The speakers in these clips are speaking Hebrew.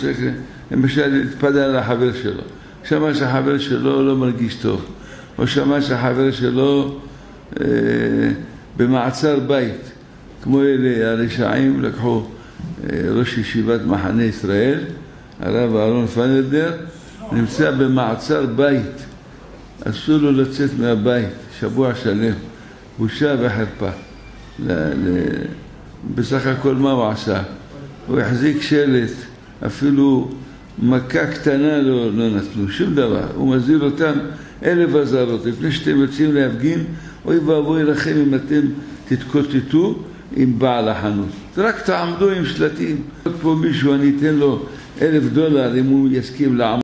למשל, להתפלל על החבר שלו. שמע שהחבר שלו לא מרגיש טוב, או שמע שהחבר שלו במעצר בית, כמו אלה הרשעים לקחו ראש ישיבת מחנה ישראל, הרב אהרון פנדר, נמצא במעצר בית, אסור לו לצאת מהבית שבוע שלם, בושה וחרפה. בסך הכל מה הוא עשה? הוא החזיק שלט, אפילו מכה קטנה לא נתנו, שום דבר. הוא מזהיר אותם 1000 אזהרות. לפני שאתם יוצאים להפגין, אוי ואבוי לכם אם אתם תתקוטטו עם בעל החנות. רק תעמדו עם שלטים. פה מישהו, אני אתן לו $1,000 אם הוא יסכים לעמוד.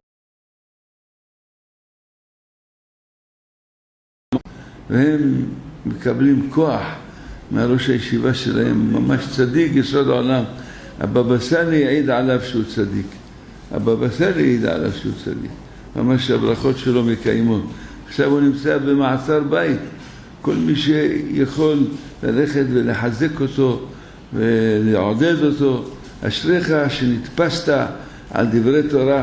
והם מקבלים כוח מהראש הישיבה שלהם, ממש צדיק יסוד העולם. הבבא סאלי יעיד עליו שהוא צדיק. הבבא סאלי יעיד עליו שהוא צדיק. ממש הברכות שלו מקיימות. עכשיו הוא נמצא במעצר בית. כל מי שיכול ללכת ולחזק אותו ולעודד אותו, אשריך שנתפסת על דברי תורה.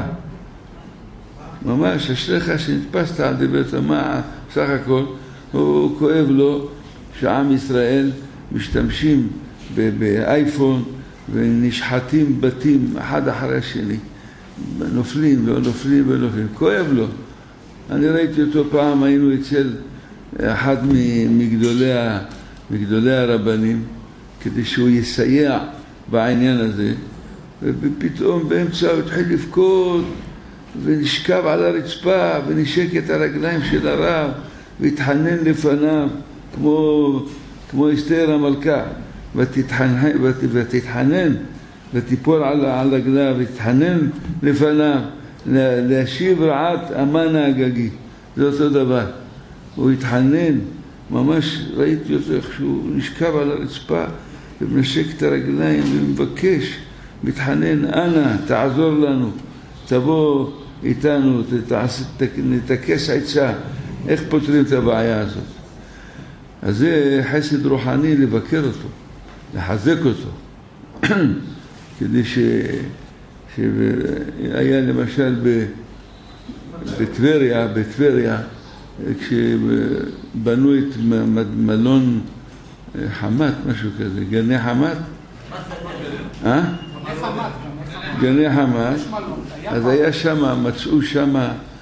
ממש אשריך שנתפסת על דברי תורה. מה סך הכל? הוא כואב לו שעם ישראל משתמשים באייפון ונשחטים בתים אחד אחרי השני. נופלים, לא נופלים ונופלים. כואב לו. אני ראיתי אותו פעם, היינו אצל אחד מגדולי הרבנים, כדי שהוא יסייע בעניין הזה, ופתאום באמצע הוא התחיל לבכות, ונשכב על הרצפה, ונשק את הרגליים של הרב, והתחנן לפניו, כמו אסתר המלכה, ותתחנן, ותיפול על רגליו, ותתחנן לפניו, להשיב רעת המן האגגי. זה אותו דבר. הוא התחנן, ממש ראיתי אותו איך שהוא נשכב על הרצפה, ומנשק את הרגליים ומבקש, מתחנן, אנא, תעזור לנו, תבוא איתנו, נתקס עצה, איך פותרים את הבעיה הזאת. אז זה חסד רוחני לבקר אותו, לחזק אותו. כדי שהיה למשל בטבריה, כשבנו את מלון חמת, משהו כזה, גני חמת? גני חמת, אז היה שם, מצאו שם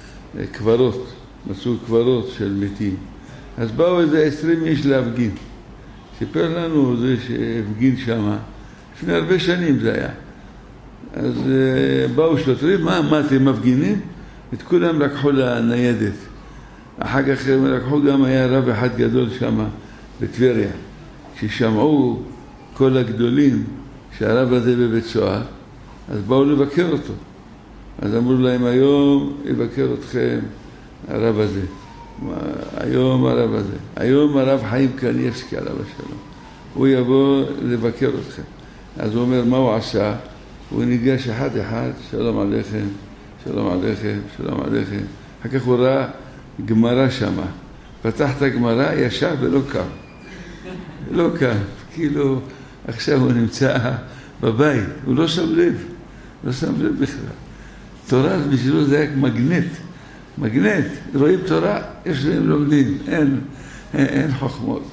קברות של מתים. אז באו איזה 20 איש להפגין. סיפר לנו זה שהפגין שם, לפני הרבה שנים זה היה. אז באו שוטרים, מה אתם מפגינים? את כולם לקחו לניידת. אחר כך לקחו גם, היה רב אחד גדול שם בטבריה. כששמעו כל הגדולים שהרב הזה בבית סוהר, אז באו לבקר אותו. אז אמרו להם, היום יבקר אתכם הרב הזה. היום הרב הזה. היום הרב חיים קניבסקי עליו השלום. הוא יבוא לבקר אתכם. אז הוא אומר, מה הוא עשה? הוא ניגש אחד, שלום עליכם, שלום עליכם, שלום עליכם. אחר כך הוא ראה גמרא שמה. פתח את הגמרא, ישב ולא קם. לא קם. כאילו, עכשיו הוא נמצא בבית. הוא לא שם לב. לא שם לב בכלל. תורה בשבילו זה היה מגנט. רואים תורה, יש להם לומדים. אין חוכמות.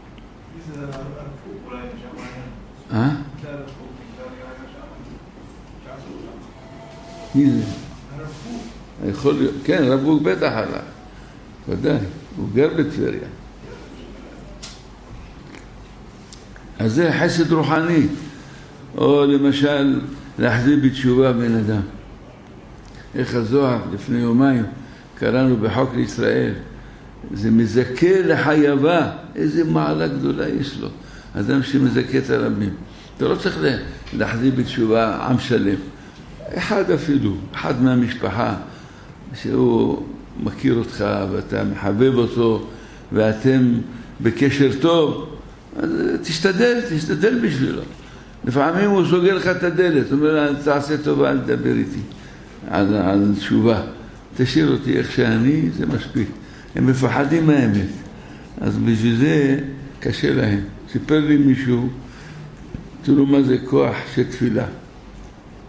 מי זה? יכול להיות, כן, רב קוק בטח עלה. ודאי, הוא גר בטבריה. אז זה חסד רוחני. או למשל, להחזיר בתשובה בן אדם. איך הזוהר לפני יומיים קראנו בחוק לישראל, זה מזכה לחייבה. איזה מעלה גדולה יש לו. אדם שמזכה את הרבים. אתה לא צריך להחזיר בתשובה עם שלם. אחד אפילו, אחד מהמשפחה, שהוא מכיר אותך ואתה מחבב אותו ואתם בקשר טוב, אז תשתדל בשבילו. לפעמים הוא סוגר לך את הדלת, הוא אומר, תעשה טובה, אל תדבר איתי על תשובה. תשאיר אותי איך שאני, זה מספיק. הם מפחדים מהאמת. אז בשביל זה קשה להם. סיפר לי מישהו, תראו מה זה כוח של תפילה.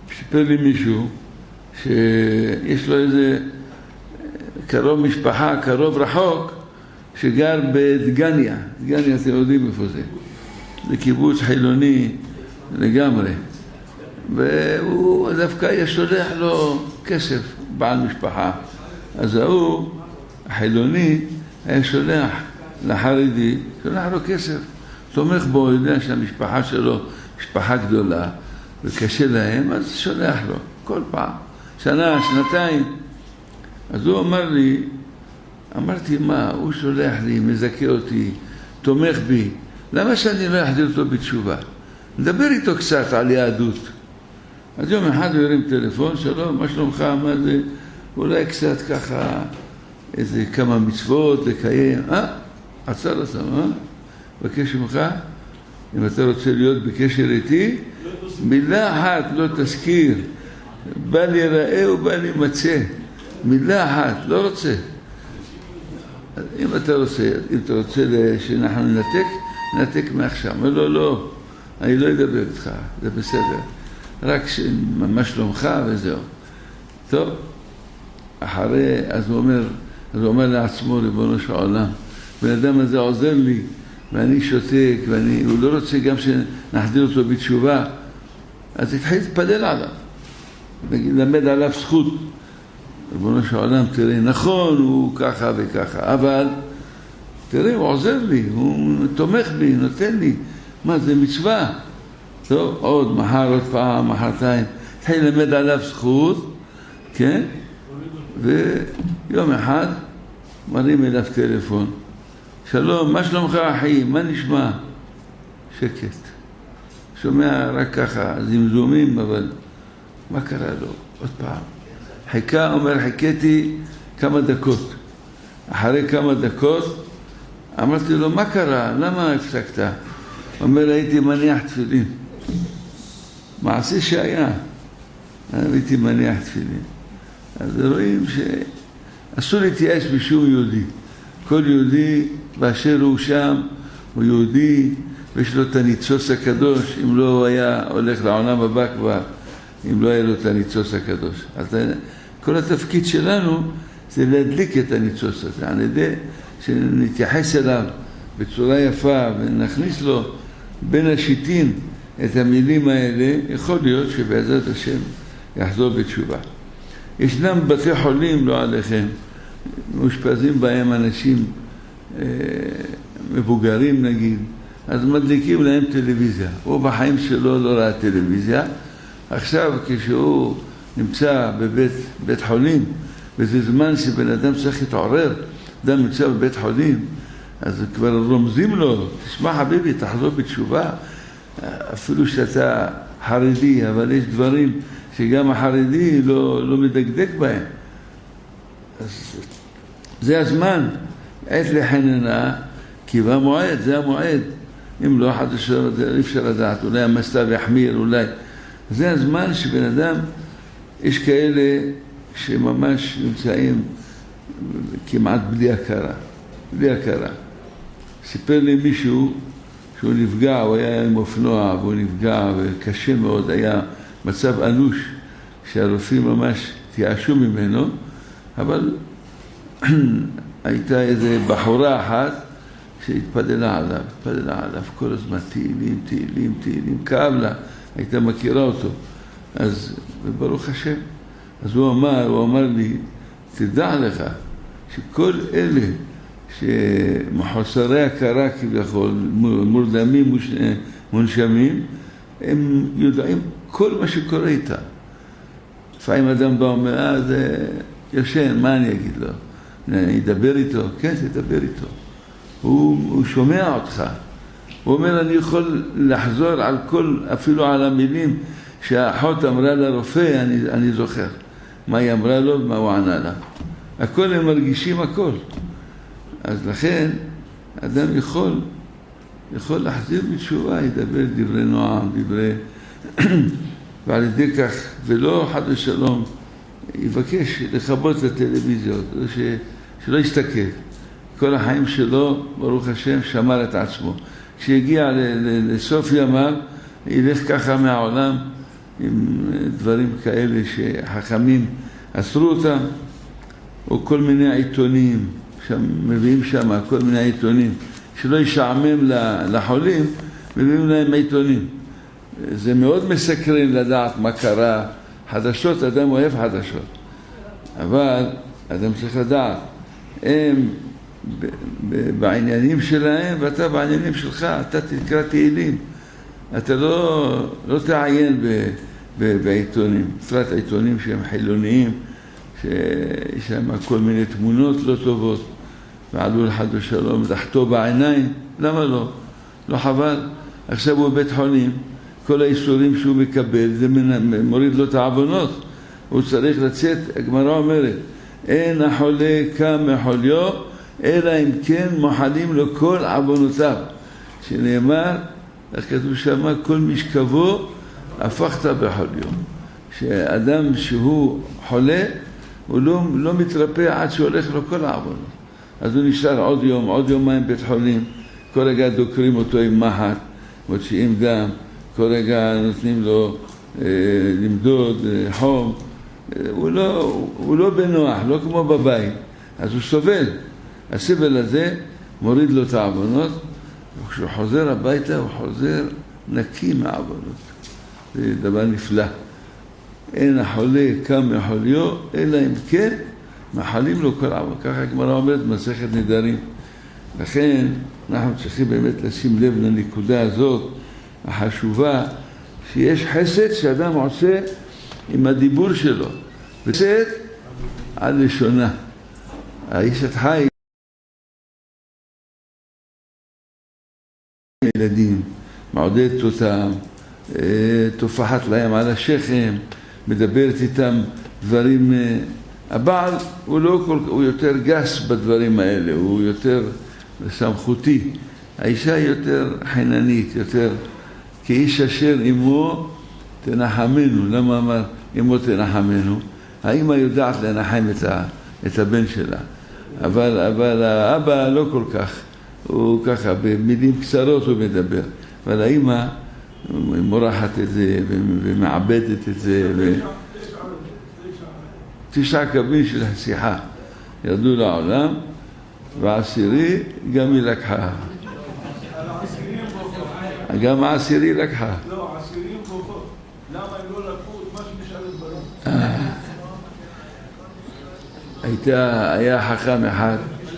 סיפר לי מישהו שיש לו איזה קרוב משפחה, קרוב רחוק, שגר בדגניה. דגניה, אתם יודעים איפה זה. זה קיבוץ חילוני לגמרי. והוא דווקא היה שולח לו כסף, בעל משפחה. אז הוא, החילוני, היה שולח לחרדי, שולח לו כסף. תומך בו, הוא יודע שהמשפחה שלו משפחה גדולה, וקשה להם, אז שולח לו כל פעם. שנה, שנתיים. אז הוא אמר לי, אמרתי, מה, הוא שולח לי, מזכה אותי, תומך בי. למה שאני לא אחזיר אותו בתשובה? נדבר איתו קצת על יהדות. אז יום אחד הוא הרים טלפון, שלום, מה שלומך? מה זה? אולי קצת ככה, איזה כמה מצוות לקיים. עצר אותם, בקש ממך, אם אתה רוצה להיות בקשר איתי, מילה אחת לא תזכיר. בל ייראה ובל יימצא. מילה אחת, לא רוצה. אם אתה רוצה שאנחנו נתק מעכשיו. אומר לו, לא, אני לא אדבר איתך, זה בסדר. רק מה שלומך וזהו. טוב, אחרי, אז הוא אומר לעצמו, ריבונו של עולם, בן אדם הזה עוזר לי, ואני שותק, הוא לא רוצה גם שנחדיר אותו בתשובה, אז התחיל להתפלל עליו, למד עליו זכות. ריבונו של עולם, תראה, נכון, הוא ככה וככה, אבל תראה, הוא עוזר לי, הוא תומך בי, נותן לי, מה זה מצווה? טוב, עוד פעם, מחרתיים, התחיל למד עליו זכות, כן? ויום אחד מרים אליו טלפון, שלום, מה שלומך אחי? מה נשמע? שקט. שומע רק ככה, זמזומים, אבל מה קרה לו? עוד פעם. חיכיתי כמה דקות. אחרי כמה דקות, אמרתי לו, מה קרה? למה הפסקת? אומר, הייתי מניח תפילין. מעשה שהיה. הייתי מניח תפילין. אז רואים שאסור להתייאש בשום יהודי. כל יהודי באשר הוא שם, הוא יהודי, ויש לו את הניצוץ הקדוש, אם לא הוא היה הולך לעולם הבא כבר, אם לא היה לו את הניצוץ הקדוש. אז כל התפקיד שלנו זה להדליק את הניצוץ הזה, על ידי שנתייחס אליו בצורה יפה ונכניס לו בין השיטין את המילים האלה, יכול להיות שבעזרת השם יחזור בתשובה. ישנם בתי חולים, לא עליכם, מאושפזים בהם אנשים מבוגרים נגיד, אז מדליקים להם טלוויזיה. הוא בחיים שלו לא ראה טלוויזיה, עכשיו כשהוא נמצא בבית חולים, וזה זמן שבן אדם צריך להתעורר, אדם נמצא בבית חולים, אז כבר רומזים לו, תשמע חביבי, תחזור בתשובה, אפילו שאתה חרדי, אבל יש דברים שגם החרדי לא מדקדק בהם. אז זה הזמן, עת לחננה, כי במועד, זה המועד. אם לא אחד אי אפשר לדעת, אולי המסתר יחמיר, אולי. זה הזמן שבן אדם, יש כאלה שממש נמצאים כמעט בלי הכרה. בלי הכרה. סיפר לי מישהו שהוא נפגע, הוא היה עם אופנוע, והוא נפגע, וקשה מאוד, היה מצב אנוש, שהרופאים ממש תייאשו ממנו, אבל הייתה איזו בחורה אחת שהתפללה עליו כל הזמן, תהילים, כאב לה, הייתה מכירה אותו. אז ברוך השם, אז הוא אמר לי, תדע לך שכל אלה שמחוסרי הכרה כביכול, מורדמים, מונשמים, הם יודעים כל מה שקורה איתם. לפעמים אדם בא ואומר, זה ישן, מה אני אגיד לו? אני אדבר איתו? כן, תדבר איתו. הוא שומע אותך. הוא אומר, אני יכול לחזור על כל, אפילו על המילים שהאחות אמרה לרופא, אני זוכר. מה היא אמרה לו ומה הוא ענה לה. הכל הם מרגישים הכל. אז לכן, אדם יכול להחזיר בתשובה, ידבר דברי נועם, דברי... ועל ידי כך, ולא חד ושלום, יבקש לכבות את הטלוויזיות, שלא יסתכל. כל החיים שלו, ברוך השם, שמר את עצמו. כשיגיע לסוף ימיו, ילך ככה מהעולם, עם דברים כאלה שחכמים אסרו אותם, או כל מיני עיתונים, מביאים שם כל מיני עיתונים, שלא ישעמם לחולים, מביאים להם עיתונים. זה מאוד מסקרן לדעת מה קרה. חדשות, אדם אוהב חדשות. אבל אדם צריך לדעת, הם בעניינים שלהם ואתה בעניינים שלך, אתה תקרא תהילים. אתה לא תעיין בעיתונים, בפרט עיתונים שהם חילוניים, שיש שם כל מיני תמונות לא טובות, ועלול חד ושלום דחתו בעיניים. למה לא? לא חבל? עכשיו הוא בבית חולים, כל האיסורים שהוא מקבל, זה מוריד לו את העוונות. הוא צריך לצאת, הגמרא אומרת, אין החולה קם מחוליו, אלא אם כן מוחלים לו כל עוונותיו. שנאמר, כתוב שמה, כל משכבו הפכת בחוליו. שאדם שהוא חולה, הוא לא מתרפא עד שהולך לו כל העוונות. אז הוא נשאר עוד יום, עוד יומיים בית חולים, כל רגע דוקרים אותו עם מחט, מוציאים דם, כל רגע נותנים לו למדוד חום. הוא לא בנוח, לא כמו בבית. אז הוא סובל. הסבל הזה מוריד לו את העוונות, וכשהוא חוזר הביתה הוא חוזר נקי מהעוונות. זה דבר נפלא. אין החולה קם מחוליו, אלא אם כן מחלים לו כל עוונות. ככה הגמרא אומרת מסכת נדרים. לכן אנחנו צריכים באמת לשים לב לנקודה הזאת החשובה, שיש חסד שאדם עושה עם הדיבור שלו, וחסד על לשונה. האיש החי ילדים, מעודדת אותם, תופחת להם על השכם, מדברת איתם דברים. הבעל הוא יותר גס בדברים האלה, הוא יותר סמכותי. האישה יותר חיננית, יותר כאיש אשר אמו תנחמנו. למה אמר אמו תנחמנו? האמא יודעת לנחם את הבן שלה, אבל האבא לא כל כך. הוא ככה, במילים קצרות הוא מדבר, אבל האמא מורחת את זה ומעבדת את זה. 9 קבין של השיחה ירדו לעולם, ועשירי גם היא לקחה. גם העשירי לקחה. לא, העשירים פחות. למה הם לא לקחו את מה שנשאר בדברים? היה חכם אחד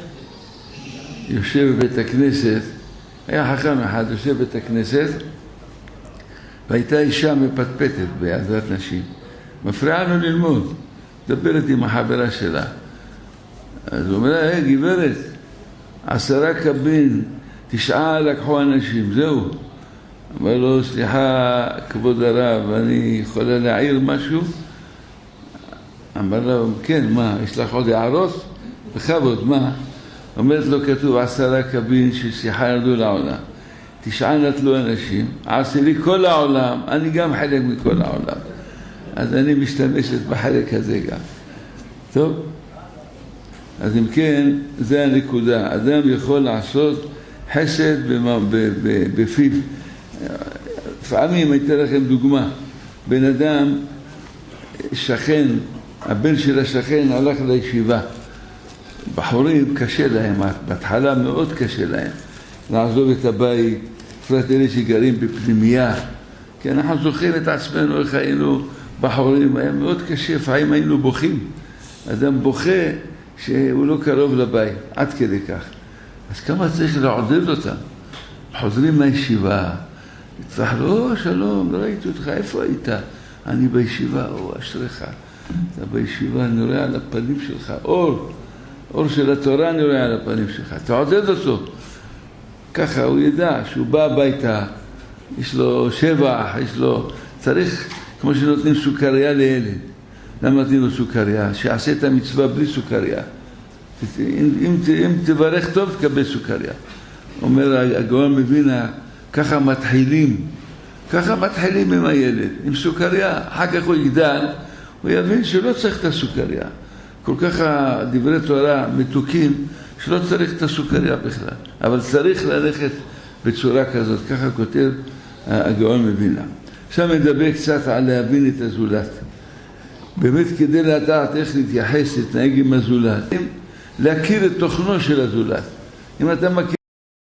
יושב בבית הכנסת, יושב בבית הכנסת, והייתה אישה מפטפטת בעזרת נשים. מפריעה לו ללמוד, דברת עם החברה שלה. אז הוא אומר לה, גברת, 10 קבין, 9 לקחו אנשים, זהו. אמר לו, סליחה, כבוד הרב, אני יכולה להעיר משהו? אמר לו, כן, מה, יש לך עוד הערות? בכבוד, מה? אומרת לו, כתוב 10 קבין ששיחה ירדו לעולם. 9 נטלו אנשים, 10 כל העולם, אני גם חלק מכל העולם. אז אני משתמשת בחלק הזה גם. טוב? אז אם כן, זה הנקודה. אדם יכול לעשות חסד בפיו. לפעמים הייתה לכם דוגמה. בן אדם, שכן, הבן של השכן הלך לישיבה. בחורים קשה להם, בהתחלה מאוד קשה להם. לעזוב את הבית, בפרט אלה שגרים בפנימייה. כי אנחנו זוכרים את עצמנו איך היינו בחורים, היה מאוד קשה, לפעמים היינו בוכים. אדם בוכה שהוא לא קרוב לבית, עד כדי כך. אז כמה צריך לעודד אותם? חוזרים מהישיבה, נצטרך לו, שלום, לא ראיתי אותך, איפה היית? אני בישיבה, אשריך. אתה בישיבה, אני רואה על הפנים שלך, אור של התורה אני רואה על הפנים שלך. תעודד אותו. ככה הוא ידע שהוא בא הביתה, יש לו שבח, יש לו... צריך, כמו שנותנים סוכריה לילד. למה נותנים לו סוכריה? שיעשה את המצווה בלי סוכריה. אם תברך טוב, תקבל סוכריה. אומר הגאון מווילנה, ככה מתחילים עם הילד, עם סוכריה. אחר כך הוא יגדל, הוא יבין שלא צריך את הסוכריה. כל כך דברי תורה מתוקים, שלא צריך את הסוכריה בכלל. אבל צריך ללכת בצורה כזאת, ככה כותב הגאון מווילנה. עכשיו מדבר קצת על להבין את הזולת. באמת כדי לדעת איך להתייחס, להתנהג עם הזולת, להכיר את תוכנו של הזולת. אם אתה מכיר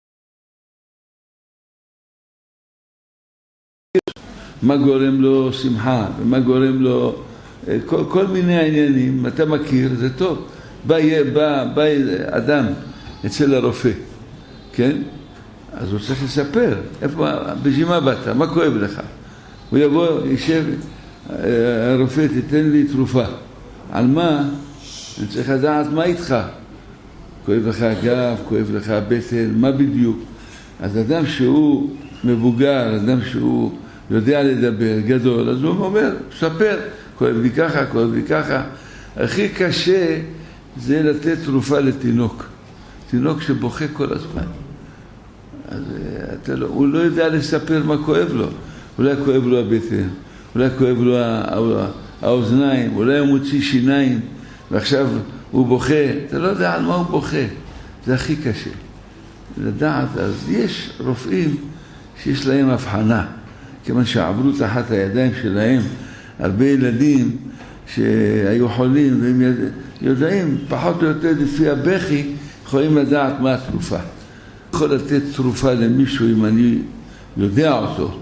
מה גורם לו שמחה ומה גורם לו כל מיני עניינים, אתה מכיר, זה טוב. בא אדם אצל הרופא, כן? אז הוא צריך לספר, בשביל מה באת? מה כואב לך? הוא יבוא, יישב, הרופא תיתן לי תרופה. על מה? אני צריך לדעת מה איתך. כואב לך הגב, כואב לך הבטן, מה בדיוק? אז אדם שהוא מבוגר, אדם שהוא יודע לדבר, גדול, אז הוא אומר, ספר, כואב לי ככה, כואב לי ככה. הכי קשה זה לתת תרופה לתינוק. תינוק שבוכה כל הזמן. אז הוא לא יודע לספר מה כואב לו. אולי כואב לו הבטן, אולי כואב לו האוזניים, אולי הוא מוציא שיניים, ועכשיו הוא בוכה. אתה לא יודע על מה הוא בוכה. זה הכי קשה. לדעת, אז יש רופאים שיש להם הבחנה. כיוון שעברו תחת הידיים שלהם הרבה ילדים שהיו חולים, והם יודעים פחות או יותר לפי הבכי, יכולים לדעת מה התרופה. יכול לתת תרופה למישהו אם אני יודע אותו.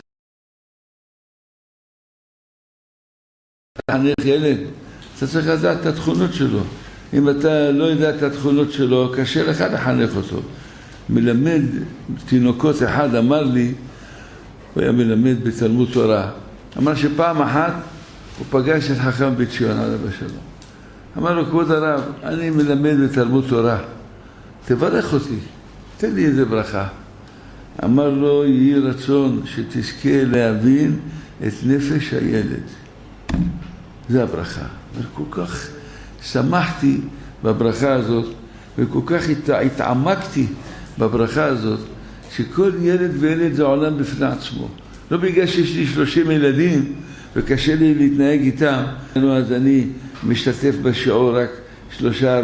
לחנך ילד, אתה צריך לדעת את התכונות שלו. אם אתה לא יודע את התכונות שלו, קשה לך לחנך אותו. מלמד תינוקות אחד אמר לי, הוא היה מלמד בתלמוד תורה. אמר שפעם אחת הוא פגש את חכם בית ציון עליו השלום. אמר לו, כבוד הרב, אני מלמד בתלמוד תורה. תברך אותי, תן לי איזה ברכה. אמר לו, יהי רצון שתזכה להבין את נפש הילד. זה הברכה. וכל כך שמחתי בברכה הזאת, וכל כך התעמקתי בברכה הזאת, שכל ילד וילד זה עולם בפני עצמו. לא בגלל שיש לי 30 ילדים וקשה לי להתנהג איתם, אז אני משתתף בשיעור רק 3-4.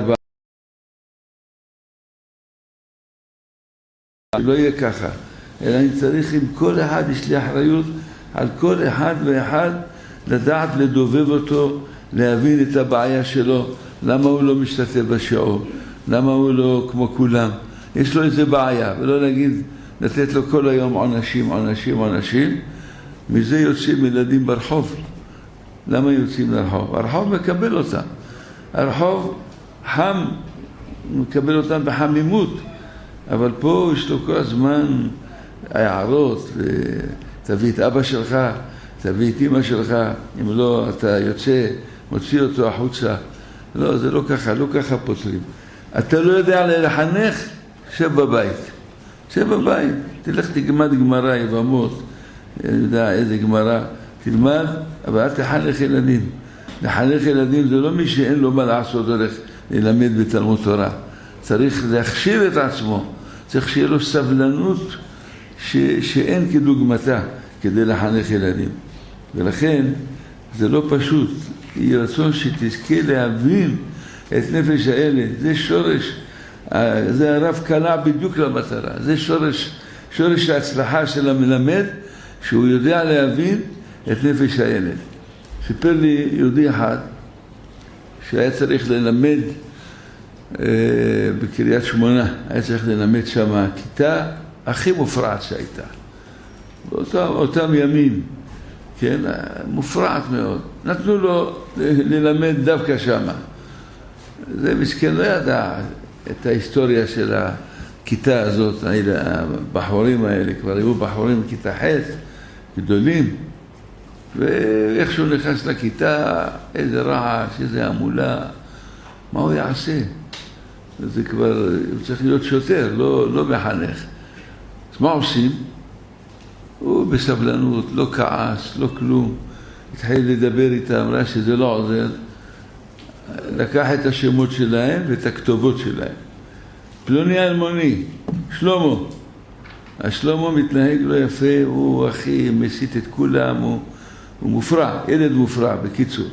לא יהיה ככה, אלא אני צריך עם כל אחד, יש לי אחריות על כל אחד ואחד, לדעת לדובב אותו, להבין את הבעיה שלו, למה הוא לא משתתף בשיעור, למה הוא לא כמו כולם. יש לו איזה בעיה, ולא להגיד, לתת לו כל היום עונשים, עונשים, עונשים. מזה יוצאים ילדים ברחוב. למה יוצאים לרחוב? הרחוב מקבל אותם. הרחוב חם, מקבל אותם בחמימות. אבל פה יש לו כל הזמן הערות, תביא את אבא שלך, תביא את אמא שלך, אם לא אתה יוצא, מוציא אותו החוצה. לא, זה לא ככה, לא ככה פותרים. אתה לא יודע לחנך, שב בבית. שב בבית, תלך תלמד גמרא, יבמות, אני יודע איזה גמרא, תלמד, אבל אל תחנך ילדים. לחנך ילדים זה לא מי שאין לו מה לעשות, הולך ללמד בתלמוד תורה. צריך להכשיר את עצמו, צריך שיהיה לו סבלנות שאין כדוגמתה כדי לחנך ילדים. ולכן זה לא פשוט, יהיה רצון שתזכה להבין את נפש הילד, זה שורש, זה הרב קלע בדיוק למטרה, זה שורש ההצלחה של המלמד, שהוא יודע להבין את נפש הילד. סיפר לי יהודי אחד שהיה צריך ללמד בקריית שמונה, היה צריך ללמד שם הכיתה הכי מופרעת שהייתה. באותם ימים, כן, מופרעת מאוד. נתנו לו ללמד דווקא שם. זה מסכן לא ידע את ההיסטוריה של הכיתה הזאת, הבחורים האלה, כבר היו בחורים בכיתה ח' גדולים, ואיכשהו נכנס לכיתה, איזה רעש, איזה עמולה, מה הוא יעשה? זה כבר, הוא צריך להיות שוטר, לא מחנך. אז מה עושים? הוא בסבלנות, לא כעס, לא כלום. התחיל לדבר איתה, אמרה שזה לא עוזר. לקח את השמות שלהם ואת הכתובות שלהם. פלוני אלמוני, שלמה. השלמה מתנהג לא יפה, הוא הכי מסית את כולם, הוא מופרע, ילד מופרע, בקיצור.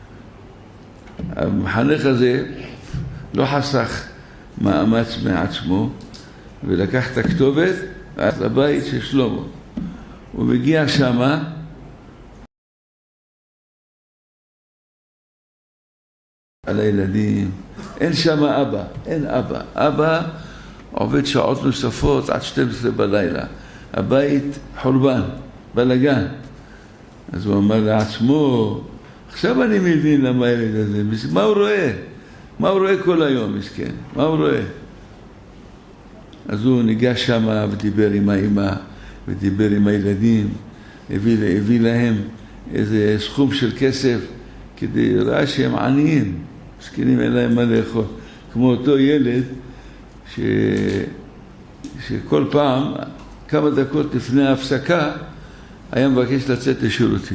המחנך הזה לא חסך מאמץ מעצמו, ולקח את הכתובת לבית של שלמה. הוא מגיע שמה, על הילדים, אין שם אבא, אין אבא. אבא עובד שעות נוספות עד 12 בלילה. הבית חורבן, בלגן. אז הוא אמר לעצמו, עכשיו אני מבין למה הילד הזה, מה הוא רואה? מה הוא רואה כל היום, מסכן? מה הוא רואה? אז הוא ניגש שם ודיבר עם האמא, ודיבר עם הילדים, הביא להם איזה סכום של כסף, כדי ראה שהם עניים, מסכנים אין להם מה לאכול. כמו אותו ילד שכל פעם, כמה דקות לפני ההפסקה, היה מבקש לצאת לשירותים.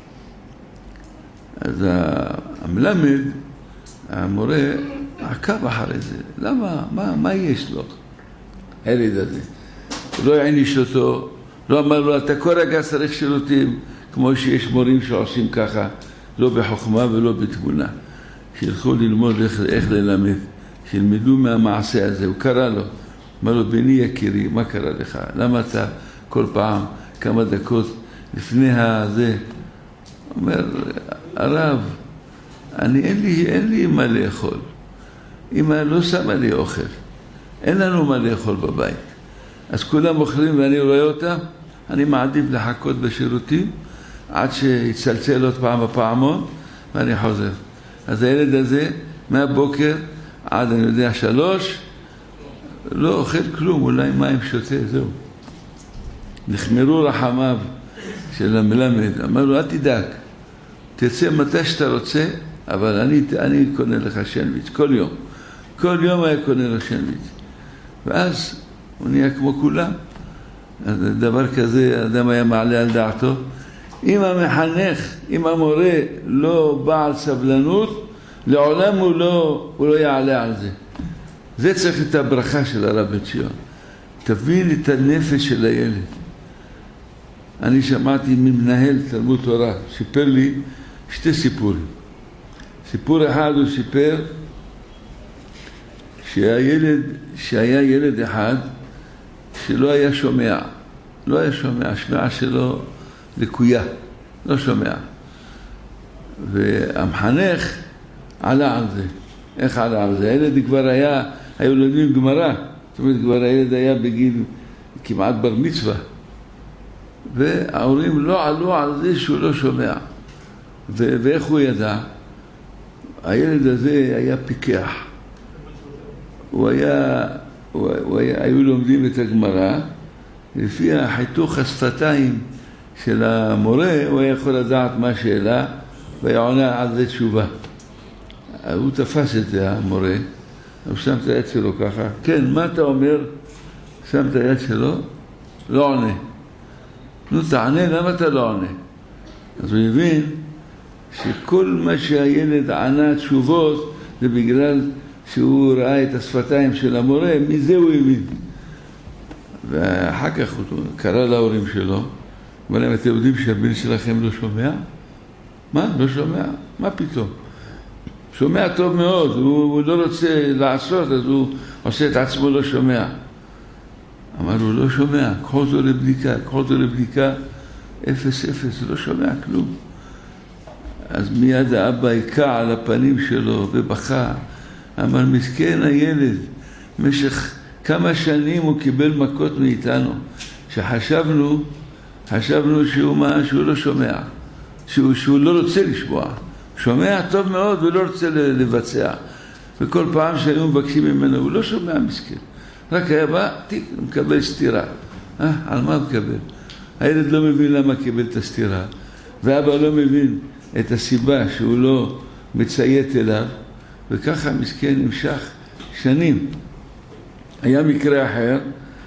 אז המלמד, המורה, עקב אחרי זה. למה? מה יש לו? הילד הזה. לא העניש אותו, לא אמר לו, אתה כל רגע צריך שירותים, כמו שיש מורים שעושים ככה, לא בחוכמה ולא בתבונה. שילכו ללמוד איך ללמד, שילמדו מהמעשה הזה. הוא קרא לו, אמר לו, בני יקירי, מה קרה לך? למה אתה כל פעם, כמה דקות לפני הזה, אומר, הרב, אין לי מה לאכול. אמא לא שמה לי אוכל. אין לנו מה לאכול בבית. אז כולם אוכלים ואני רואה אותם, אני מעדיף לחכות בשירותים, עד שיצלצל עוד פעם בפעמון, ואני חוזר. אז הילד הזה, מהבוקר עד, אני יודע, 3, לא אוכל כלום, אולי מים שותה, זהו. נחמרו רחמיו של המלמד, אמר לו, אל תדאג, תצא מתי שאתה רוצה, אבל אני קונה לך שנדוויץ' כל יום. כל יום היה קונה לו שנדוויץ'. ואז הוא נהיה כמו כולם. אז דבר כזה, האדם היה מעלה על דעתו. אם המחנך, אם המורה לא בעל סבלנות, לעולם הוא לא יעלה על זה. זה צריך את הברכה של הרב בן ציון. תבין את הנפש של הילד. אני שמעתי ממנהל תלמוד תורה, סיפר לי 2 סיפורים. סיפור אחד הוא סיפר שהיה ילד אחד שלא היה שומע. לא היה שומע, השמיעה שלו לקויה, לא שומע. והמחנך עלה על זה. איך עלה על זה? הילד כבר היו לומדים גמרא. זאת אומרת, כבר הילד היה בגיל כמעט בר מצווה. וההורים לא עלו על זה שהוא לא שומע. ואיך הוא הילד הזה היה פיקח. היו לומדים את הגמרא, לפי החיתוך השפתיים של המורה, הוא היה יכול לדעת מה השאלה, והיה עונה על זה תשובה. הוא תפס את המורה, הוא שם את היד שלו ככה, כן, מה אתה אומר? שם את היד שלו, לא עונה. נו, תענה, למה אתה לא עונה? אז הוא הבין שכל מה שהילד ענה תשובות, זה בגלל שהוא ראה את השפתיים של המורה, מזה הוא הבין. ואחר כך הוא קרא להורים שלו, אמר להם, אתם יודעים שהבן שלכם לא שומע? מה? לא שומע? מה פתאום? שומע טוב מאוד, הוא לא רוצה לעשות, אז הוא עושה את עצמו לא שומע. אמר לו, לא שומע, קחו אותו לבדיקה, 0-0, לא שומע כלום. אז מיד האבא היקע על הפנים שלו ובכה, אמר, מסכן הילד, במשך כמה שנים הוא קיבל מכות מאיתנו, שחשבנו שהוא לא שומע, שהוא לא רוצה לשמוע. שומע טוב מאוד, הוא לא רוצה לבצע. וכל פעם שהיו מבקשים ממנו, הוא לא שומע מסכן. רק היה בא, הוא מקבל סתירה. על מה הוא מקבל? הילד לא מבין למה קיבל את הסתירה, ואבא לא מבין את הסיבה שהוא לא מציית אליו, וככה מסכן נמשך שנים. היה מקרה אחר,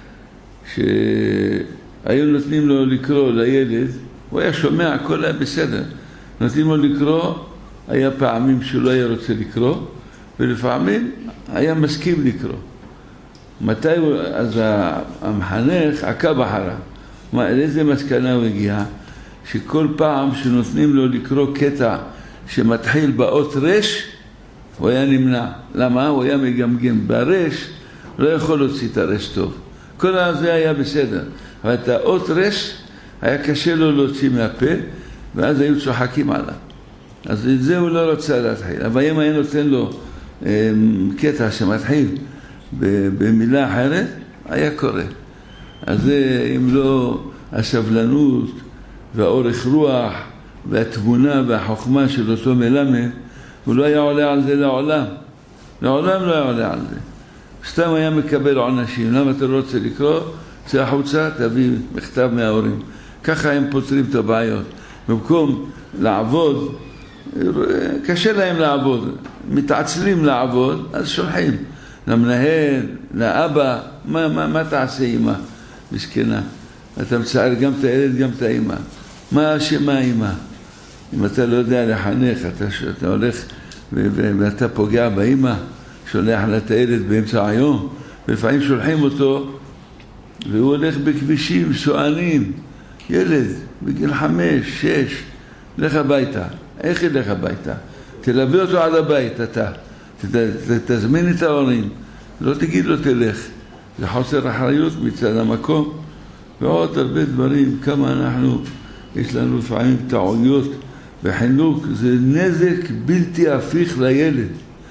שהיו נותנים לו לקרוא לילד, הוא היה שומע, הכל היה בסדר. נותנים לו לקרוא, היה פעמים שהוא לא היה רוצה לקרוא, ולפעמים היה מסכים לקרוא. מתי הוא, אז המחנך עקב אחריו. לאיזה מסקנה הוא הגיע? שכל פעם שנותנים לו לקרוא קטע שמתחיל באות רש, הוא היה נמנע. למה? הוא היה מגמגם. ברש לא יכול להוציא את הרש טוב. כל הזה היה בסדר. אבל את האות רש היה קשה לו להוציא מהפה, ואז היו צוחקים עליו. אז את זה הוא לא רוצה להתחיל. אבל אם היה נותן לו קטע שמתחיל במילה אחרת, היה קורה. אז זה, אם לא הסבלנות והאורך רוח והתבונה והחוכמה של אותו מלמד, הוא לא היה עולה על זה לעולם. לעולם לא היה עולה על זה. סתם היה מקבל עונשים. למה אתה לא רוצה לקרוא? צא החוצה, תביא מכתב מההורים. ככה הם פותרים את הבעיות. במקום לעבוד, קשה להם לעבוד. מתעצלים לעבוד, אז שולחים. למנהל, לאבא, מה תעשה אמא? מסכנה. אתה מצער גם את הילד, גם את האמא. מה אשמה אמא? אם אתה לא יודע לחנך, אתה הולך ואתה פוגע באמא, שולח לה את הילד באמצע היום, ולפעמים שולחים אותו, והוא הולך בכבישים סוענים, ילד בגיל 5, 6, לך הביתה. איך ילך הביתה? תלווה אותו עד הבית, אתה. תזמין את ההורים, לא תגיד לו תלך. זה חוסר אחריות מצד המקום. ועוד הרבה דברים, כמה אנחנו, יש לנו לפעמים טעויות בחינוך, זה נזק בלתי הפיך לילד.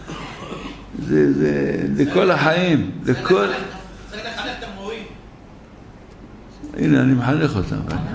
זה לכל החיים, לכל... צריך לחנך את המורים. הנה, אני מחנך אותם.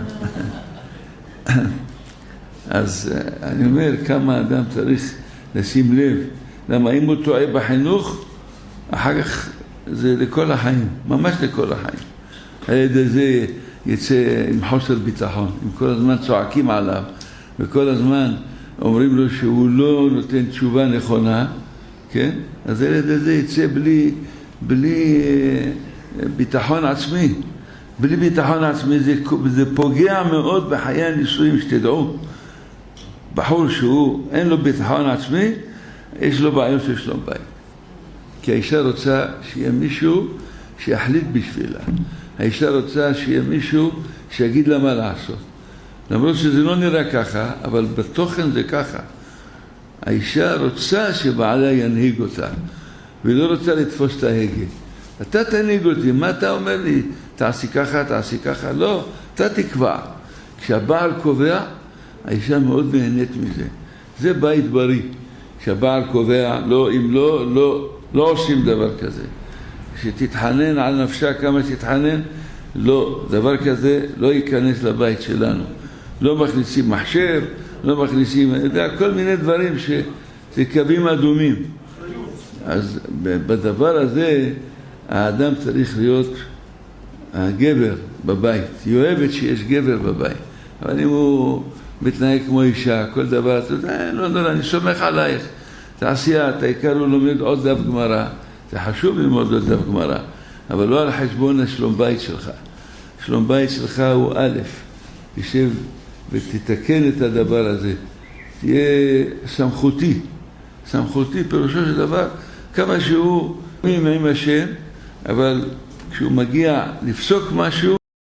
אז אני אומר, כמה אדם צריך לשים לב. למה אם הוא טועה בחינוך, אחר כך זה לכל החיים, ממש לכל החיים. הילד הזה יצא עם חוסר ביטחון, אם כל הזמן צועקים עליו, וכל הזמן אומרים לו שהוא לא נותן תשובה נכונה, כן? אז הילד הזה יצא בלי ביטחון עצמי. בלי ביטחון עצמי זה פוגע מאוד בחיי הנישואים, שתדעו. בחור שהוא אין לו ביטחון עצמי, יש לו בעיות של שלום בית. כי האישה רוצה שיהיה מישהו שיחליט בשבילה. האישה רוצה שיהיה מישהו שיגיד לה מה לעשות. למרות שזה לא נראה ככה, אבל בתוכן זה ככה. האישה רוצה שבעלה ינהיג אותה, ולא רוצה לתפוס את ההגה. אתה תנהיג אותי, מה אתה אומר לי? תעשי ככה, תעשי ככה. לא, אתה תקבע. כשהבעל קובע, האישה מאוד נהנית מזה. זה בית בריא. כשהבעל קובע, לא, אם לא עושים דבר כזה. שתתחנן על נפשה כמה שתתחנן, לא, דבר כזה לא ייכנס לבית שלנו. לא מכניסים מחשב, לא מכניסים, כל מיני דברים שזה קווים אדומים. אז בדבר הזה, האדם צריך להיות הגבר בבית. היא אוהבת שיש גבר בבית. אבל אם הוא מתנהג כמו אישה, כל דבר, אתה יודע, לא, אני סומך עלייך. תעשייה, אתה העיקר הוא לומד עוד דף גמרא. זה חשוב ללמוד עוד דף גמרא, אבל לא על חשבון השלום בית שלך. שלום בית שלך הוא א', תשב ותתקן את הדבר הזה. תהיה סמכותי. סמכותי פירושו של דבר, כמה שהוא עם השם, אבל כשהוא מגיע לפסוק משהו,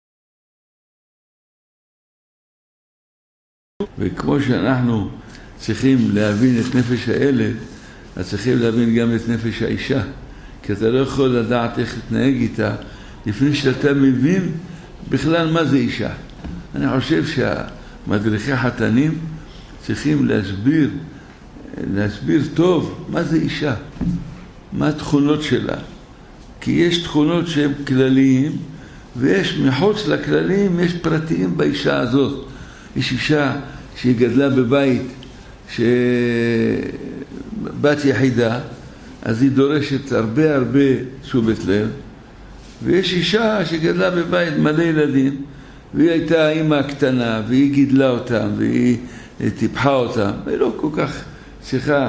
וכמו שאנחנו צריכים להבין את נפש הילד, אז צריכים להבין גם את נפש האישה. כי אתה לא יכול לדעת איך להתנהג איתה, לפני שאתה מבין בכלל מה זה אישה. אני חושב שהמדריכי חתנים צריכים להסביר טוב מה זה אישה, מה התכונות שלה. כי יש תכונות שהן כלליים, ויש מחוץ לכלליים, יש פרטיים באישה הזאת. יש אישה שהיא גדלה בבית, בת יחידה, אז היא דורשת הרבה תשומת לב, ויש אישה שגדלה בבית מלא ילדים, והיא הייתה האמא הקטנה, והיא גידלה אותם, והיא טיפחה אותם, והיא לא כל כך צריכה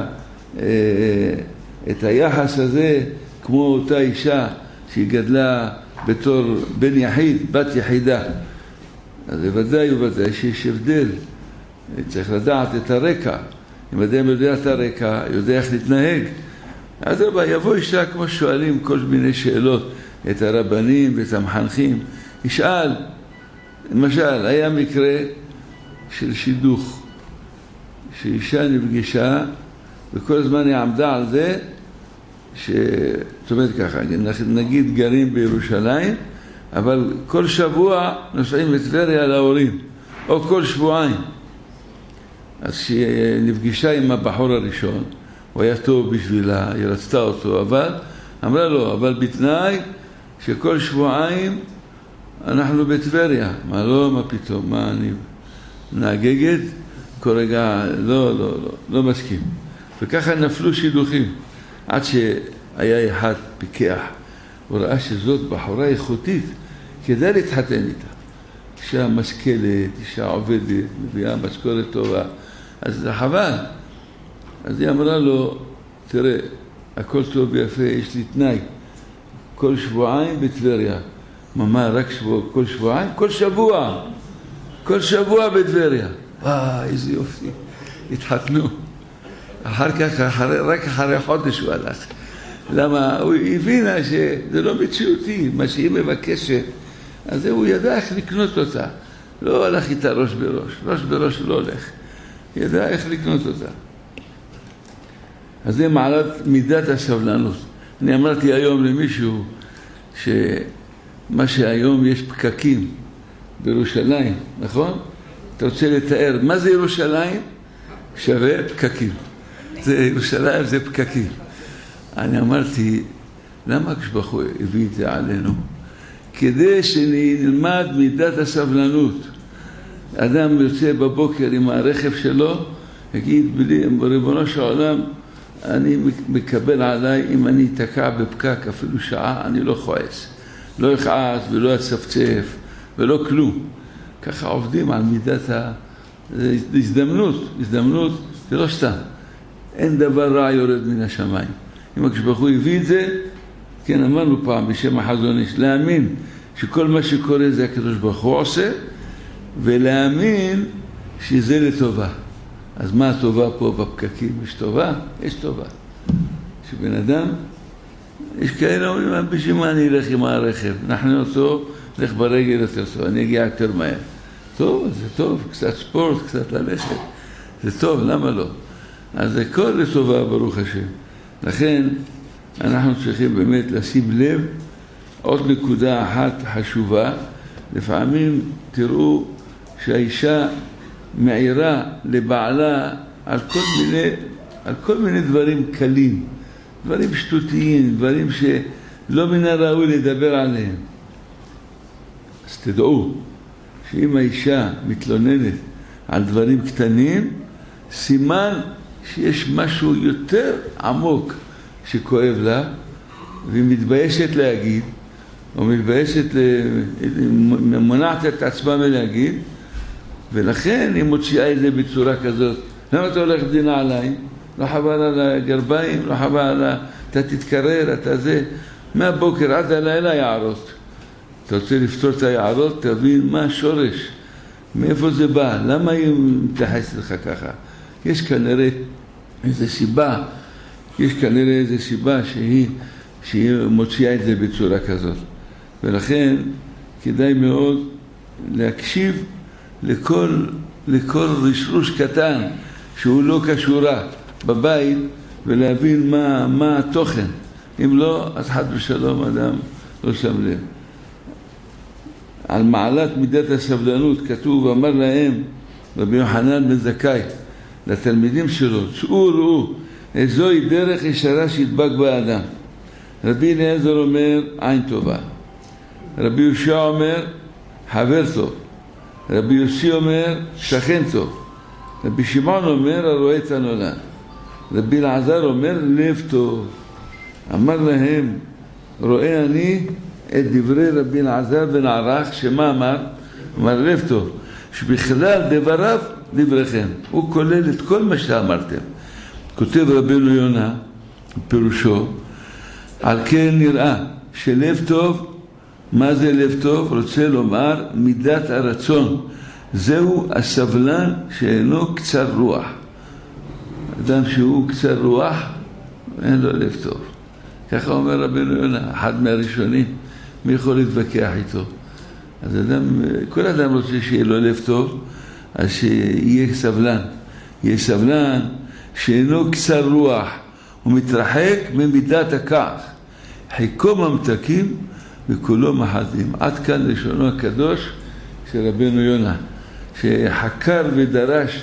את היחס הזה, כמו אותה אישה שהיא גדלה בתור בן יחיד, בת יחידה. אז בוודאי שיש הבדל, צריך לדעת את הרקע. אם אדם יודע את הרקע, יודע איך להתנהג. אז יבוא אישה כמו שואלים כל מיני שאלות, את הרבנים ואת המחנכים. ישאל, למשל, היה מקרה של שידוך, שאישה נפגשה, וכל הזמן היא עמדה על זה, זאת אומרת ככה, נגיד גרים בירושלים, אבל כל שבוע נוסעים לטבריה להורים, או כל שבועיים. אז שנפגשה עם הבחור הראשון, הוא היה טוב בשבילה, היא רצתה אותו, אבל אמרה לו, אבל בתנאי שכל שבועיים אנחנו בטבריה. מה לא, מה פתאום, מה אני נהגגת? כל רגע, לא מסכים. וככה נפלו שידוכים, עד שהיה אחד פיקח, הוא ראה שזאת בחורה איכותית, כדאי להתחתן איתה. אישה משכלת, אישה עובדת, מביאה משכורת טובה, אז זה חבל. אז היא אמרה לו, תראה, הכל טוב ויפה, יש לי תנאי, כל שבועיים בטבריה. מה, רק כל שבועיים? כל שבוע בטבריה. איזה יופי, התחתנו. אחר כך, רק אחרי חודש הוא הלך. למה? הוא הבינה שזה לא מציאותי, מה שהיא מבקשת. אז הוא ידע איך לקנות אותה. לא הלך איתה ראש בראש. ראש בראש לא הולך. ידע איך לקנות אותה. אז זה מעלת מידת הסבלנות. אני אמרתי היום למישהו שמה שהיום יש פקקים בירושלים, נכון? אתה רוצה לתאר מה זה ירושלים? שווה פקקים. זה ירושלים זה פקקים. אני אמרתי, למה כשבחור הביא את זה עלינו? כדי שנלמד מידת הסבלנות. אדם יוצא בבוקר עם הרכב שלו, יגיד, בריבונו של עולם, אני מקבל עליי, אם אני אתקע בפקק אפילו שעה, אני לא כועס. לא יכעס ולא אצפצף ולא כלום. ככה עובדים על מידת ההזדמנות. הזדמנות זה לא סתם. אין דבר רע יורד מן השמיים. אם הקדוש הביא את זה, כן, אמרנו פעם בשם החזון איש, להאמין שכל מה שקורה זה הקדוש ברוך הוא עושה, ולהאמין שזה לטובה. אז מה הטובה פה בפקקים? יש טובה? יש טובה. שבן אדם, יש כאלה אומרים, בשביל מה אני אלך עם הרכב? אנחנו אותו, לך ברגל יותר טוב, אני אגיע יותר מהר. טוב, זה טוב, קצת ספורט, קצת ללכת. זה טוב, למה לא? אז זה כל לטובה, ברוך השם. לכן, אנחנו צריכים באמת לשים לב, עוד נקודה אחת חשובה, לפעמים תראו שהאישה מעירה לבעלה על כל מיני דברים קלים, דברים שטותיים, דברים שלא מן הראוי לדבר עליהם. אז תדעו שאם האישה מתלוננת על דברים קטנים, סימן שיש משהו יותר עמוק שכואב לה, והיא מתביישת להגיד, או מתביישת, מונעת את עצמה מלהגיד, ולכן היא מוציאה את זה בצורה כזאת. למה אתה הולך בדינה עליי? לא חבל על הגרביים, לא חבל על אתה תתקרר, אתה זה. מהבוקר עד הלילה יערות. אתה רוצה לפתור את היערות, תבין מה השורש, מאיפה זה בא, למה היא מתייחסת לך ככה. יש כנראה איזו סיבה, שהיא מוציאה את זה בצורה כזאת. ולכן כדאי מאוד להקשיב לכל רשרוש קטן שהוא לא קשורה בבית, ולהבין מה התוכן. אם לא, אז חד ושלום אדם לא שם לב. על מעלת מידת הסבלנות כתוב, אמר להם רבי יוחנן בן זכאי לתלמידים שלו, צאו ראו איזוהי דרך ישרה שידבק באדם. רבי אליעזר אומר עין טובה, רבי יהושע אומר חבר טוב, רבי יוסי אומר שכן טוב, רבי שמעון אומר הרואה את הנולד, רבי אלעזר אומר לב טוב. אמר להם, רואה אני את דברי רבי אלעזר בן ערך, שמה אמר? אמר לב טוב, שבכלל דבריו דבריכם, הוא כולל את כל מה שאמרתם. כותב רבינו יונה פירושו, על כן נראה שלב טוב, מה זה לב טוב? רוצה לומר מידת הרצון, זהו הסבלן שאינו קצר רוח. אדם שהוא קצר רוח אין לו לב טוב. ככה אומר רבינו יונה, אחד מהראשונים. מי יכול להתווכח איתו? אז כל אדם רוצה שיהיה לו לב טוב, אז שיהיה סבלן. יהיה סבלן שאינו קצר רוח, הוא מתרחק ממידת הכעס. חיקו ממתקים וכולו מחדים. עד כאן לשונו הקדוש של רבינו יונה, שחקר ודרש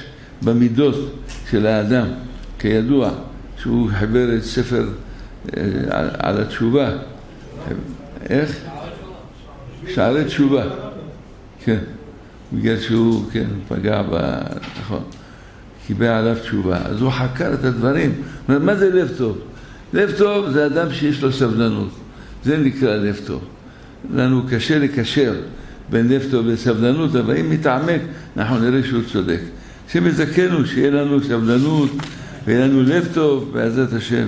במידות של האדם, כידוע שהוא חיבר את ספר על התשובה. איך? שערי תשובה. כן, בגלל שהוא פגע נכון, קיבל עליו תשובה. אז הוא חקר את הדברים. מה זה לב טוב? לב טוב זה אדם שיש לו סבלנות. זה נקרא לב טוב. לנו קשה לקשר בין לב טוב וסבלנות, אבל אם מתעמק, אנחנו נראה שהוא צודק. שמזכנו שיהיה לנו סבלנות, ויהיה לנו לב טוב, בעזרת השם.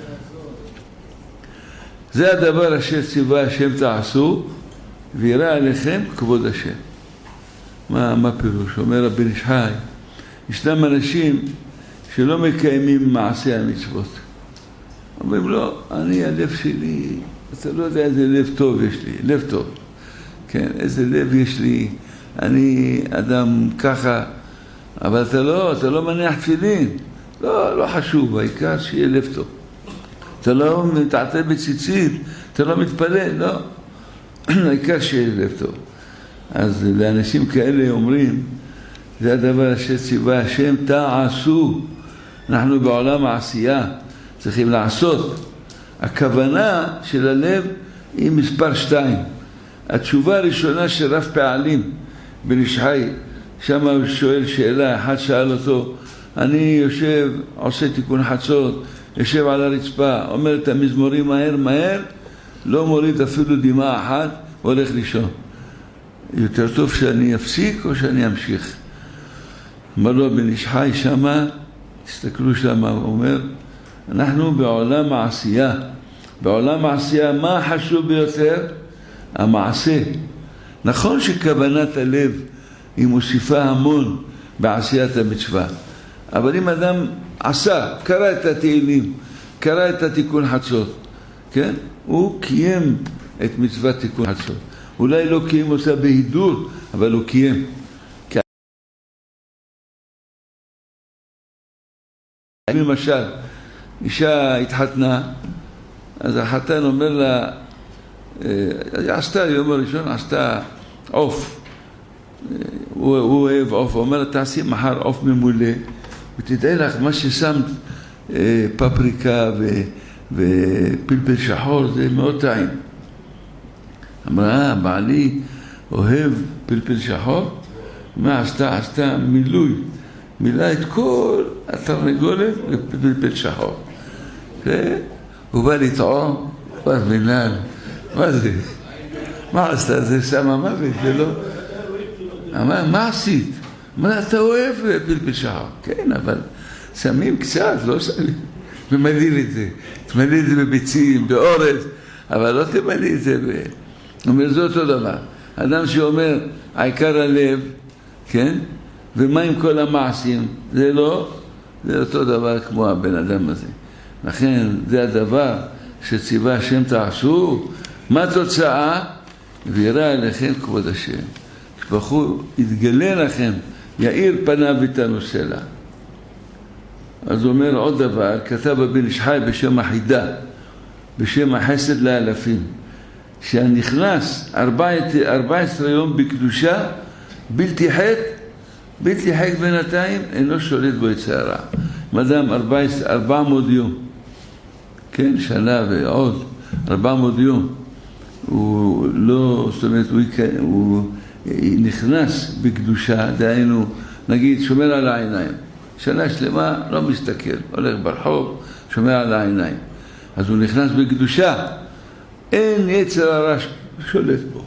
זה הדבר אשר ציווה השם תעשו, וירא עליכם כבוד השם. מה פירוש? אומר רבי איש חי, ישנם אנשים שלא מקיימים מעשי המצוות. אומרים לו, אני הלב שלי, אתה לא יודע איזה לב טוב יש לי, לב טוב. כן, איזה לב יש לי, אני אדם ככה, אבל אתה לא מניח תפילין. לא חשוב, העיקר שיהיה לב טוב. אתה לא מתעטה בציצית, אתה לא מתפלל, לא. העיקר שיהיה לב טוב. אז לאנשים כאלה אומרים, זה הדבר אשר ציווה השם תעשו. אנחנו בעולם העשייה, צריכים לעשות. הכוונה של הלב היא מספר 2. התשובה הראשונה של רב פעלים בן איש חי, שם הוא שואל שאלה, אחד שאל אותו, אני יושב, עושה תיקון חצות, יושב על הרצפה, אומר את המזמורים מהר, לא מוריד אפילו דמעה אחת, והולך לישון. יותר טוב שאני אפסיק או שאני אמשיך? אמר לו בן איש חי שמה, תסתכלו שמה, הוא אומר, אנחנו בעולם העשייה. בעולם העשייה, מה חשוב ביותר? המעשה. נכון שכוונת הלב היא מוסיפה המון בעשיית המצווה. אבל אם אדם עשה, קרא את התהילים, קרא את התיקון חצות, כן? הוא קיים את מצוות תיקון חצות. אולי לא קיים אותה בהידור, אבל הוא קיים. למשל, אישה התחתנה, אז החתן אומר לה, עשתה יום הראשון, עשתה עוף. הוא אוהב עוף, הוא אומר לה, תעשי מחר עוף ממולא, ותדעי לך, מה ששמת פפריקה ופלפל שחור, זה מאוד טעים. אמרה, בעלי אוהב פלפל שחור, מה עשתה? עשתה מילוי. מילא את כל התרנגולת בפלפל שחור. הוא בא לטעום, כבר מנהל. מה זה? מה עשתה? זה שמה מוות, זה לא? אמר, מה עשית? אמר, אתה אוהב פלפל שחור. כן, אבל שמים קצת, לא שמים. ומלאים את זה. תמלא את זה בביצים, באורז, אבל לא תמלא את זה אומר, זה אותו דבר. אדם שאומר, העיקר הלב, כן? ומה עם כל המעשים? זה לא, זה אותו דבר כמו הבן אדם הזה. לכן, זה הדבר שציווה השם תעשו. מה התוצאה? וירא עליכם כבוד השם. כשבחו, יתגלה לכם, יאיר פניו ותנוסלה. אז הוא אומר עוד דבר, כתב הבן איש חי בשם החידה, בשם החסד לאלפים, שהנכנס 14 יום בקדושה, בלתי חק בינתיים, אינו שולט בו יצר רע. אדם 400 יום, כן, שנה ועוד 400 יום, הוא לא, זאת אומרת, הוא נכנס בקדושה, דהיינו, נגיד, שומר על העיניים. שנה שלמה לא מסתכל, הולך ברחוב, שומר על העיניים. אז הוא נכנס בקדושה, אין יצר הרע שולט בו.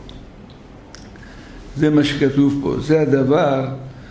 זה מה שכתוב פה, זה הדבר,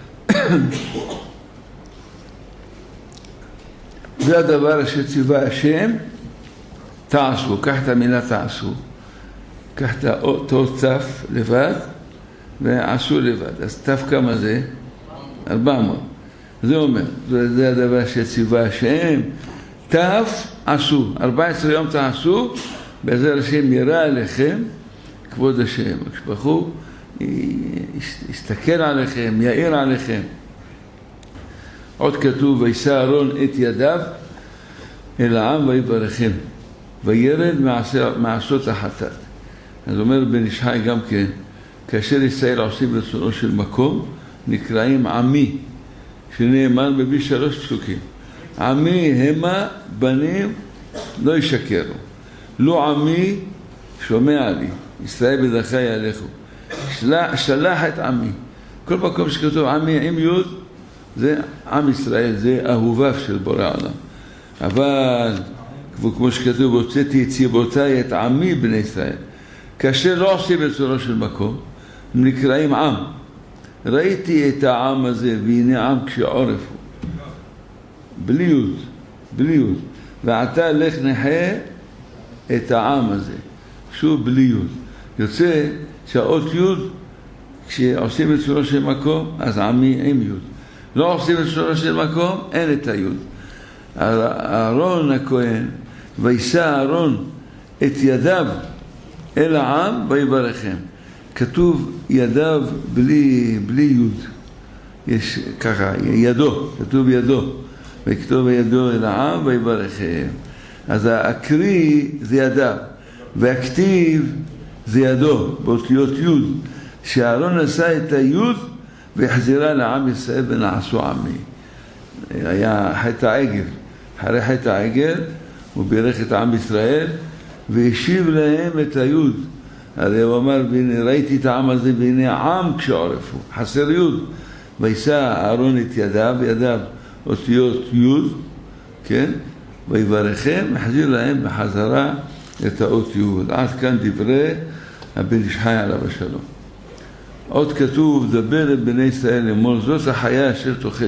זה הדבר שציווה השם, תעשו, קח את המילה תעשו, קח את אותו תף לבד, ועשו לבד. אז תף כמה זה? 400. זה אומר, זה הדבר שציווה השם, תף עשו, 14 יום תעשו, בעזר השם ירא עליכם כבוד השם. כשבחו, יסתכל עליכם, יאיר עליכם. עוד כתוב, וישא אהרון את ידיו אל העם ויברכם, וירד מעשות החטאת. אז אומר בן איש חי גם כן, כאשר ישראל עושים רצונו של מקום, נקראים עמי, שנאמר מביא 3 פסוקים. עמי המה בנים לא ישקרו. לא עמי שומע לי. ישראל בדרכי ילכו. שלח את עמי. כל מקום שכתוב עמי עם יוד, זה עם ישראל, זה אהוביו של בורא עולם. אבל כמו שכתוב, הוצאתי את ציבותיי את עמי בני ישראל. כאשר לא עושים בצורו של מקום, הם נקראים עם. ראיתי את העם הזה, והנה עם כשעורף הוא. בלי יוד, בלי יוד. ועתה לך נחיה את העם הזה. שוב בלי יוד. יוצא שהאות יוד, כשעושים בצורו של מקום, אז עמי עם יוד. לא עושים בצורו של מקום, אין את היוד. אהרון הכהן, וישא אהרון את ידיו אל העם ויברכם. כתוב ידיו בלי יוד. יש ככה, ידו, כתוב ידו. וכתוב ידו אל העם ויברכם. אז הקרי זה ידיו, והכתיב זה ידו, באותיות יוד. שאהרון עשה את היוד והחזירה לעם ישראל ונעשו עמי. היה חטא העגל. אחרי חטא העגל הוא בירך את עם ישראל והשיב להם את היוד. הרי הוא אמר, ראיתי את העם הזה והנה עם כשעורפו, חסר יוד. וישא אהרון את ידיו, ידיו אותיות יוד, כן? ויברכם, החזיר להם בחזרה את האות יוד. עד כאן דברי הבן איש חי עליו השלום. עוד כתוב, דבר אל בני ישראל לאמור, זאת החיה אשר תאכלו.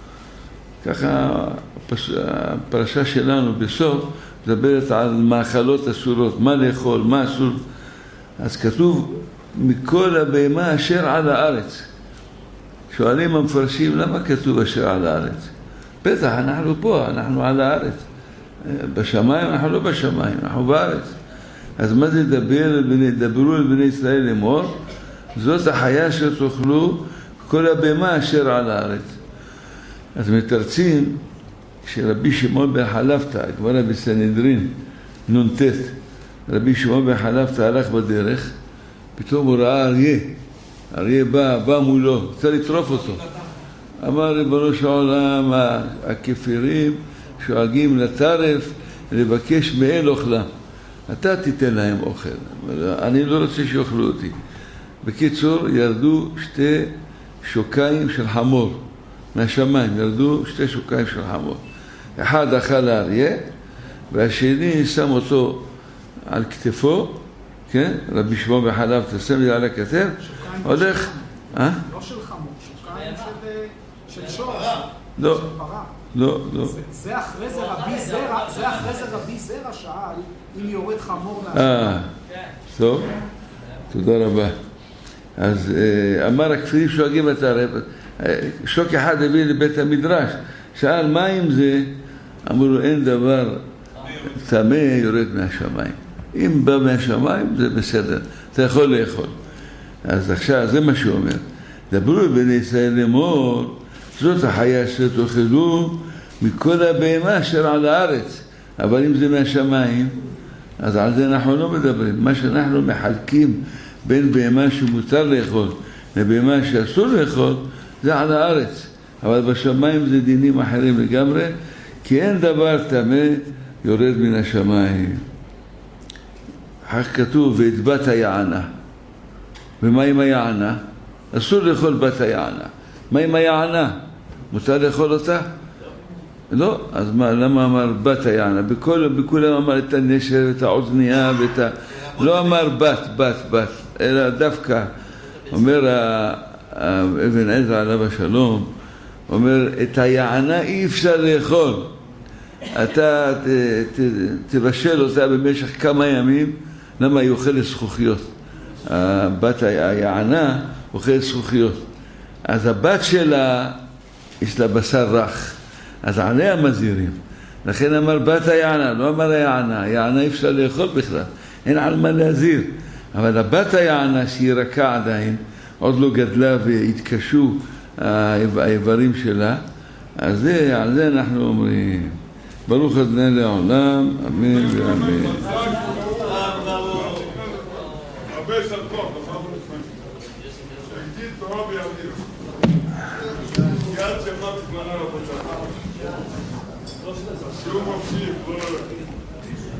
ככה הפרשה שלנו בסוף מדברת על מאכלות אסורות, מה לאכול, מה אסור. אז כתוב, מכל הבהמה אשר על הארץ. שואלים המפרשים, למה כתוב אשר על הארץ? בטח, אנחנו פה, אנחנו על הארץ. בשמיים, אנחנו לא בשמיים, אנחנו בארץ. אז מה זה דברו אל בני ישראל לאמור? זאת החיה אשר תאכלו, כל הבהמה אשר על הארץ. אז מתרצים שרבי שמעון בן חלפתא, הגמרא בסנהדרין, נ"ט, רבי שמעון בן חלפתא הלך בדרך, פתאום הוא ראה אריה, אריה בא מולו, רוצה לטרוף אותו. אמר ריבונו של עולם, הכפירים שואגים לטרף לבקש מאל אוכלם. אתה תיתן להם אוכל, אני לא רוצה שיאכלו אותי. בקיצור, ירדו 2 שוקיים של חמור. מהשמיים ירדו 2 שוקיים של חמור. אחד אכל האריה, והשני שם אותו על כתפו, כן? רבי שמעון בן חלפתא שם לי על הכתף, הולך... לא של חמור, שוקיים של שור. לא, לא. זה אחרי זה רבי זרע שאל אם יורד חמור טוב, תודה רבה. אז אמר הכפירים שואגים את הערב, שוק אחד הביא לבית המדרש, שאל מה עם זה? אמרו לו אין דבר טמא יורד מהשמיים. אם בא מהשמיים זה בסדר, אתה יכול לאכול. אז עכשיו זה מה שהוא אומר, דברו בני ישראל לאמור, זאת החיה שתאכלו מכל הבהמה אשר על הארץ. אבל אם זה מהשמיים, אז על זה אנחנו לא מדברים. מה שאנחנו מחלקים בין בהמה שמותר לאכול לבהמה שאסור לאכול, זה על הארץ. אבל בשמיים זה דינים אחרים לגמרי, כי אין דבר טמא יורד מן השמיים. אחר כתוב, ואת בת היענה. ומה עם היענה? אסור לאכול בת היענה. מה עם היענה? מותר לאכול אותה? לא. אז מה, למה אמר בת היענה? בכולם אמר את הנשר ואת העוזנייה ואת ה... לא אמר בת, אלא דווקא. אומר אבן עזרא עליו השלום, אומר, את היענה אי אפשר לאכול. אתה תבשל אותה במשך כמה ימים, למה היא אוכלת זכוכיות? בת היענה אוכלת זכוכיות. אז הבת שלה יש לה בשר רך, אז עליה מזהירים. לכן אמר בת היענה, לא אמר היענה. היענה אי אפשר לאכול בכלל, אין על מה להזהיר. אבל הבת היענה שהיא רכה עדיין, עוד לא גדלה והתקשו האיברים שלה, אז על זה אנחנו אומרים ברוך אדוני לעולם, אמן ואמן. הרבה סרטון, נכון? שהגדיל תורה בידינו. Grazie a Max Manaro per ciò. Siamo qui,